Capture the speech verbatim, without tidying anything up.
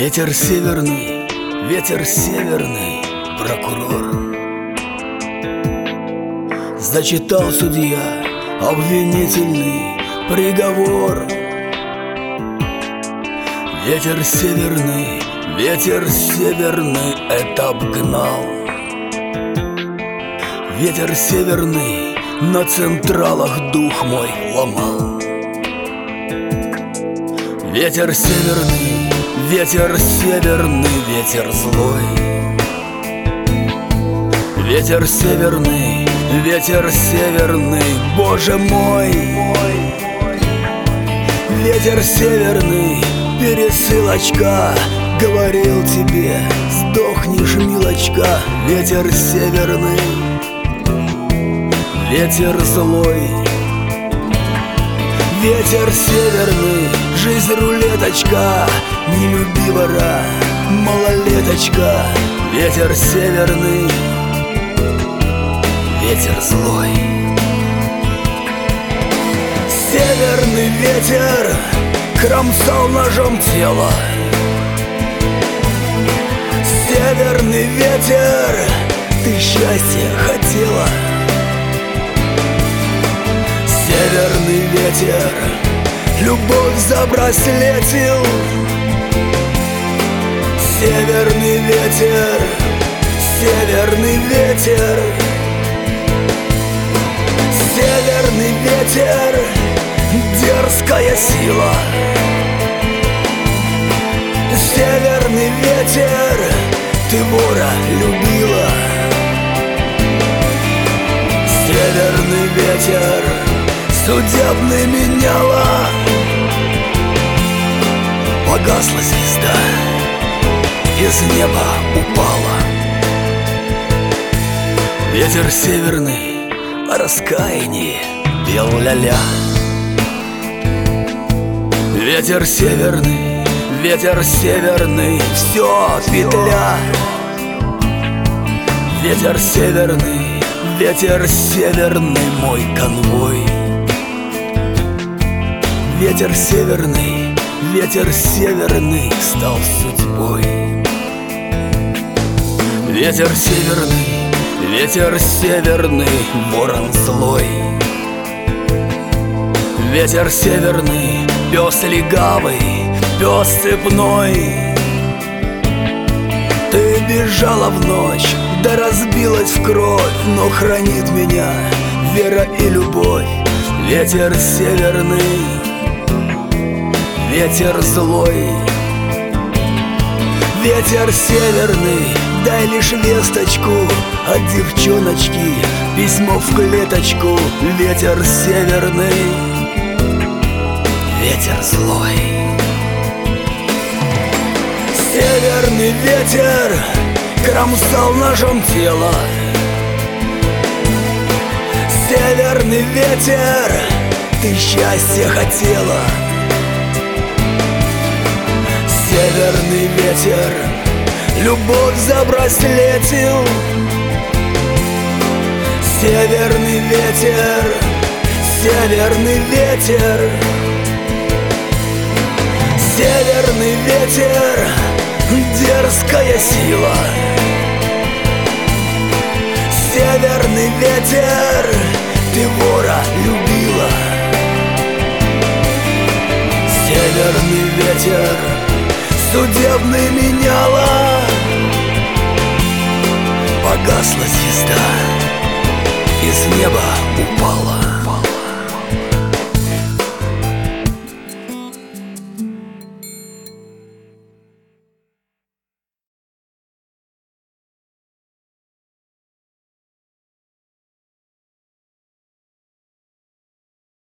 Ветер северный, ветер северный, прокурор. Зачитал судья обвинительный приговор. Ветер северный, ветер северный этап гнал. Ветер северный на централах дух мой ломал. Ветер северный, ветер северный, ветер злой. Ветер северный, ветер северный, Боже мой. Ветер северный, пересылочка, говорил тебе, сдохнешь, милочка. Ветер северный, ветер злой. Ветер северный, жизнь рулеточка, не люби вора, малолеточка. Ветер северный, ветер злой. Северный ветер кромсал ножом тело. Северный ветер, ты счастья хотела. Северный ветер любовь забраслетил. Северный ветер, северный ветер. Северный ветер, дерзкая сила. Северный ветер, ты вора любила. Северный ветер судебный меняла. Погасла звезда, из неба упала. Ветер северный о раскаянии пел ля-ля. Ветер северный, ветер северный, все петля. Ветер северный, ветер северный, мой конвой. Ветер северный, ветер северный стал судьбой. Ветер северный, ветер северный, ворон злой. Ветер северный, пес легавый, пес цепной. Ты бежала в ночь, да разбилась в кровь, но хранит меня вера и любовь. Ветер северный, ветер злой. Ветер северный, дай лишь весточку от девчоночки, письмо в клеточку. Ветер северный, ветер злой. Северный ветер кромсал ножом тело. Северный ветер, ты счастья хотела. Северный ветер любовь забраслетил. Северный ветер, северный ветер. Северный ветер, дерзкая сила. Северный ветер, ты вора любила. Северный ветер судебный меняла. Погасла звезда, из неба упала.